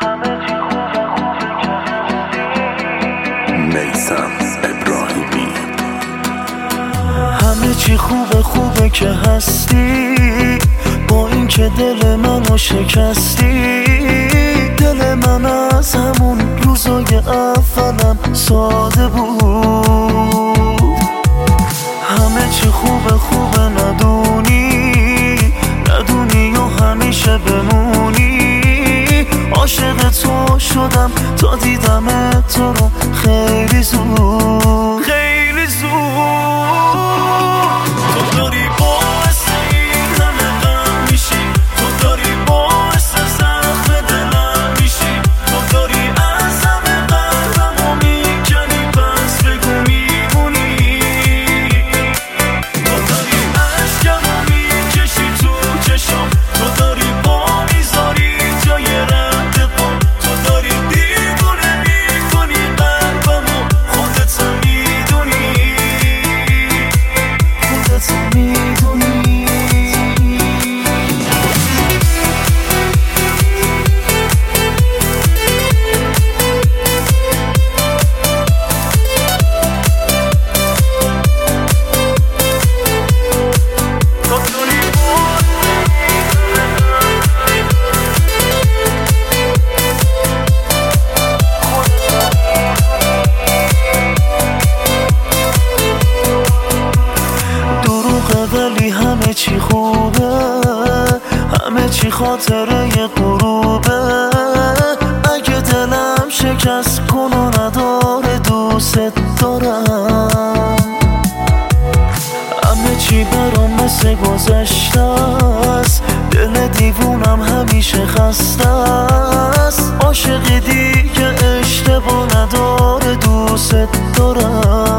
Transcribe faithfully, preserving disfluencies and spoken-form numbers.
میثم ابراهیمی. همه چی خوبه خوبه که هستی، با این که دل منو شکستی. دل من از همون روزای اولم ساده بود. همه چی خوبه خوبه ندونی، ندونی و همیشه بمونی. عاشق تو شدم تا دیدم تو رو خیلی زود، خیلی زود. تو داری باعث این همه غم میشی، تو داری باعث زخم دلم میشی. تو داری از همه قهرمو میکنی، پس بگو میمونی. تو داری عشقمو میکشی تو چشم، تو داری با میذاری جای رد پا. تو داری دیوونه میکنی قلبمو، خودت میدونی، خودت میدونی. ولی همه چی خوبه، همه چی خاطره ی غروبه. اگه دلم شکست کن و نداره دوست دارم. همه چی برام مثل گذشته است، دل دیوونم همیشه خسته است. عاشق دیگه اشتباه نداره دوست دارم.